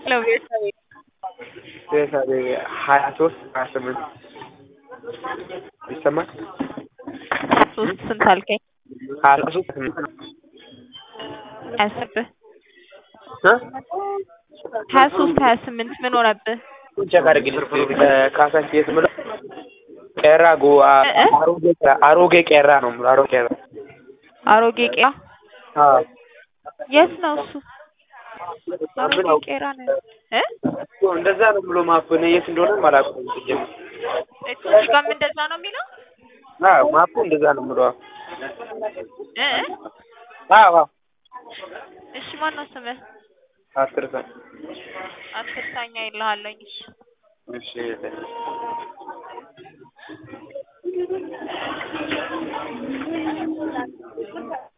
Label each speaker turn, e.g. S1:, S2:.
S1: ሄሎ ቤተሰቤ
S2: ቤተሰቤ 23 28 ይሰማል?
S1: 23 ስንት አልከኝ?
S2: 23
S1: አያስብህ 23 28 ምን ሆነብህ?
S2: ቼክ አድርግልኝ። ካሳንቺስ የምለው ቄራ አሮጌ ቄራ ነው የምለው። አሮጌ ቄራ
S1: አሮጌ ቄራ
S2: አዎ።
S1: የት ነው እሱ? አሮጌ ቄራ ነው
S2: እንደዛ ነው የምለው። ማፑን የት እንደሆነ አላውቅም።
S1: እዚህ ጋርም እንደዛ ነው የሚለው?
S2: አዎ ማፑ እንደዛ ነው የምለው።
S1: እ
S2: አዎ
S1: እሺ ማን ነው ስምህ?
S2: አትርሳኝ
S1: አትርሳኛ ይልሃለኝ። እሺ
S2: እሺ